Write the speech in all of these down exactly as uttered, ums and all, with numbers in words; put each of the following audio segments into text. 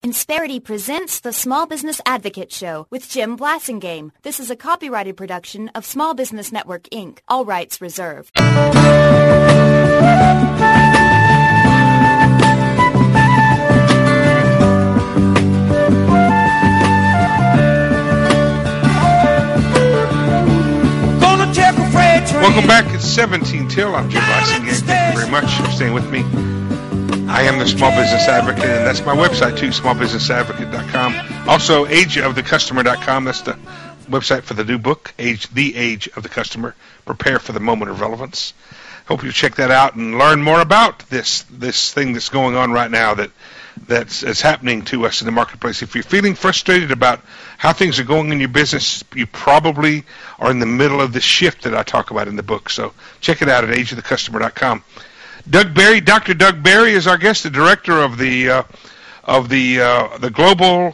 Insperity presents the Small Business Advocate Show with Jim Blasingame. This is a copyrighted production of Small Business Network, Incorporated. All rights reserved. Welcome back. It's seventeen till. I'm Jim Blasingame. Thank you very much for staying with me. I am the Small Business Advocate, and that's my website too, small business advocate dot com. Also, age of the customer dot com. That's the website for the new book, Age, The Age of the Customer. Prepare for the Moment of Relevance. Hope you check that out and learn more about this this thing that's going on right now that that's, that's happening to us in the marketplace. If you're feeling frustrated about how things are going in your business, you probably are in the middle of the shift that I talk about in the book. So check it out at age of the customer dot com. Doug Barry, Doctor Doug Barry is our guest, the director of the uh, of the uh, the global.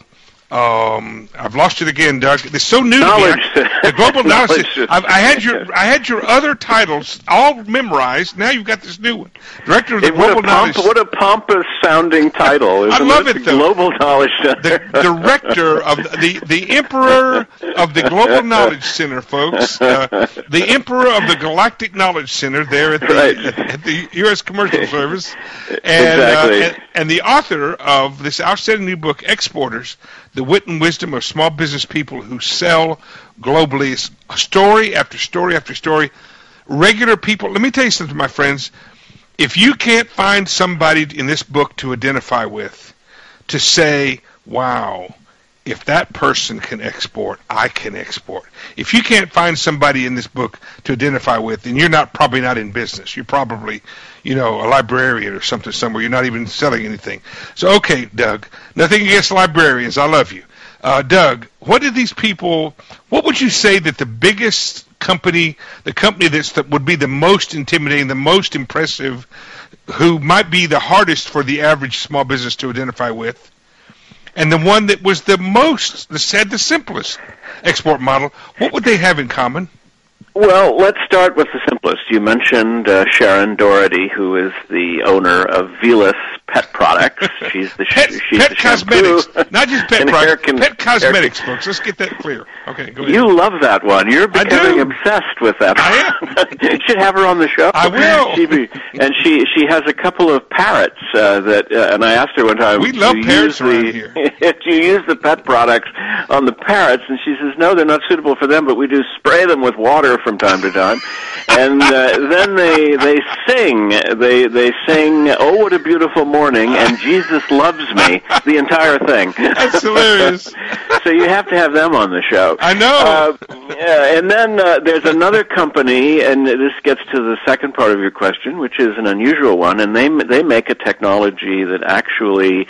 Um, I've lost it again, Doug. It's so new knowledge. to me. I, the global knowledge. I've, I had your I had your other titles all memorized. Now you've got this new one, director of the it, global what a pomp, knowledge. What a pompous sounding title! I love it, it though. Global Knowledge Center. The director of the the emperor of the Global Knowledge Center, folks. Uh, the emperor of the Galactic Knowledge Center there at the right. at, at the U S Commercial Service, and, exactly. uh, and and the author of this outstanding new book, Exporters: The Wit and Wisdom of Small Business People Who Sell Globally. It's story after story after story. Regular people. Let me tell you something, my friends. If you can't find somebody in this book to identify with, to say, wow, if that person can export, I can export. If you can't find somebody in this book to identify with, then you're not probably not in business. You're probably, you know, a librarian or something somewhere. You're not even selling anything. So, okay, Doug, nothing against librarians. I love you. Uh, Doug, what did these people, what would you say that the biggest company, the company that's, that would be the most intimidating, the most impressive, who might be the hardest for the average small business to identify with, and the one that was the most, the said the simplest export model, what would they have in common? Well, let's start with the simplest. You mentioned uh, Sharon Doherty, who is the owner of Velis Pet Products. She's the pet, she's pet the cosmetics, not just pet products. Can, pet cosmetics, folks. Let's get that clear. Okay, go ahead. You love that one. You're becoming obsessed with that. I am. You should have her on the show. I will. She be, and she she has a couple of parrots uh, that, uh, and I asked her one time. We love parrots around the, here. Do you use the pet products on the parrots? And she says, no, they're not suitable for them, but we do spray them with water from time to time. And uh, then they they sing. They they sing, "Oh, what a beautiful morning," and "Jesus loves me," the entire thing. That's hilarious. So you have to have them on the show. I know. Uh, yeah, and then uh, there's another company, and this gets to the second part of your question, which is an unusual one, and they they make a technology that actually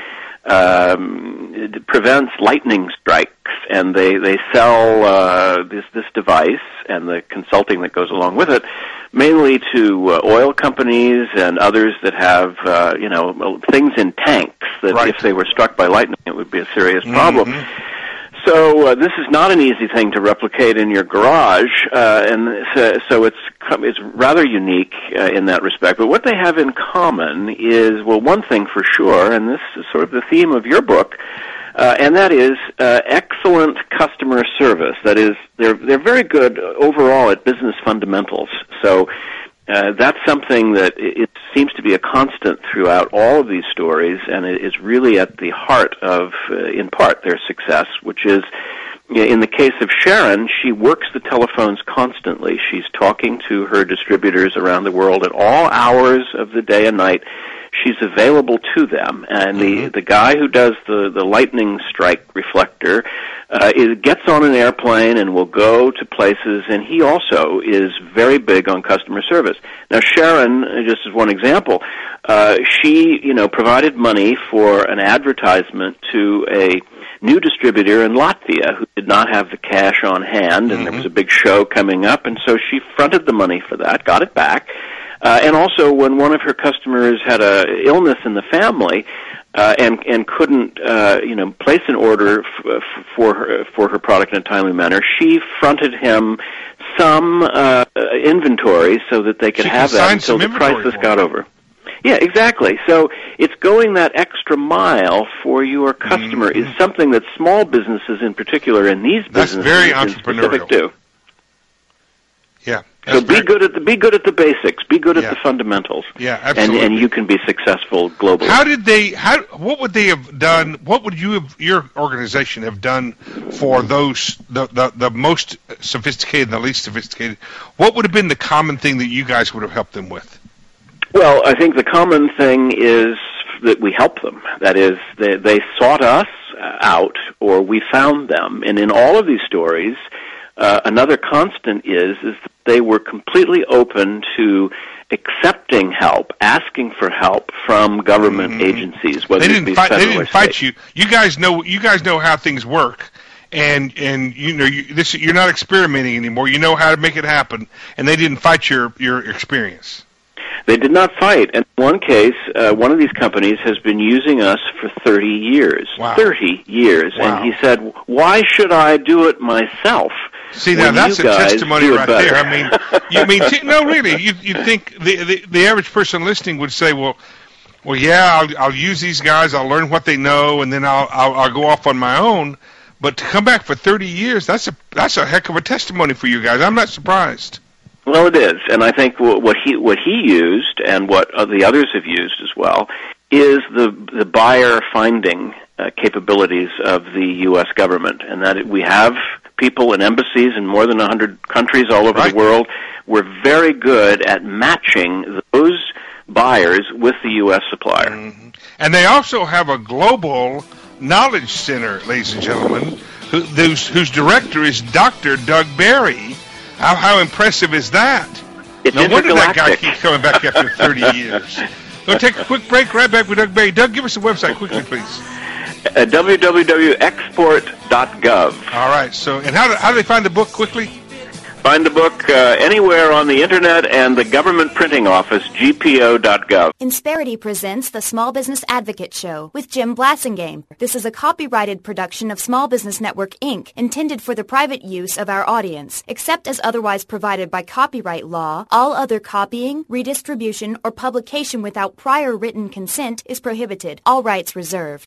um, it prevents lightning strikes, and they they sell uh, this this device and the consulting that goes along with it, mainly to uh, oil companies and others that have uh, you know things in tanks that right. if they were struck by lightning, it would be a serious problem. Mm-hmm. So uh, this is not an easy thing to replicate in your garage, uh, and so, so it's it's rather unique uh, in that respect. But what they have in common is, well, one thing for sure, and this is sort of the theme of your book, uh, and that is uh, excellent customer service. That is, they're they're very good overall at business fundamentals. So. Uh, that's something that it seems to be a constant throughout all of these stories, and it is really at the heart of, uh, in part, their success, which is, in the case of Sharon, she works the telephones constantly. She's talking to her distributors around the world at all hours of the day and night. She's available to them, and the, mm-hmm. the guy who does the, the lightning strike reflector uh, is, gets on an airplane and will go to places, and he also is very big on customer service. Now, Sharon, just as one example, uh, she, you know, provided money for an advertisement to a new distributor in Latvia who did not have the cash on hand, and mm-hmm. there was a big show coming up, and so she fronted the money for that, got it back. Uh, and also, when one of her customers had a illness in the family uh, and and couldn't, uh, you know, place an order f- for her for her product in a timely manner, she fronted him some uh, inventory so that they could she have that until the crisis got it. over. Yeah, exactly. So it's going that extra mile for your customer mm-hmm. is something that small businesses in particular, and these that's businesses very in specific do. Yeah. So be good at the be good at the basics. Be good yeah. at the fundamentals. Yeah, absolutely. And, and you can be successful globally. How did they? How? What would they have done? What would you have, your organization have done for those the, the the most sophisticated and the least sophisticated? What would have been the common thing that you guys would have helped them with? Well, I think the common thing is that we help them. That is, they, they sought us out, or we found them, and in all of these stories. Uh, another constant is is that they were completely open to accepting help, asking for help from government mm-hmm. agencies. Whether they didn't it be fight. They federal didn't or fight state. you. You guys know. You guys know how things work, and and you know you, this. You're not experimenting anymore. You know how to make it happen, and they didn't fight your your experience. They did not fight. In one case, uh, one of these companies has been using us for thirty years. Wow. thirty years. Wow. And he said, why should I do it myself? See, now that's a testimony right there. I mean, you mean t- no, really? You you think the, the the average person listening would say, well, well, yeah, I'll I'll use these guys, I'll learn what they know, and then I'll I'll, I'll go off on my own. But to come back for thirty years, that's a that's a heck of a testimony for you guys. I'm not surprised. Well, it is, and I think what he what he used and what the others have used as well is the the buyer finding uh, capabilities of the U S government, and that we have people in embassies in more than one hundred countries all over right. the world. We're very good at matching those buyers with the U S supplier. Mm-hmm. And they also have a global knowledge center, ladies and gentlemen, who, whose, whose director is Doctor Doug Barry. How, how impressive is that? It's no wonder that guy intergalactic. keeps coming back after thirty years. We'll take a quick break, right back with Doug Barry. Doug, give us a website quickly, please. Uh, w w w dot export dot gov. All right. So, and how do, how do they find the book quickly? Find the book uh, anywhere on the Internet and the government printing office, g p o dot gov. Insperity presents the Small Business Advocate Show with Jim Blassingame. This is a copyrighted production of Small Business Network, Incorporated, intended for the private use of our audience. Except as otherwise provided by copyright law, all other copying, redistribution, or publication without prior written consent is prohibited. All rights reserved.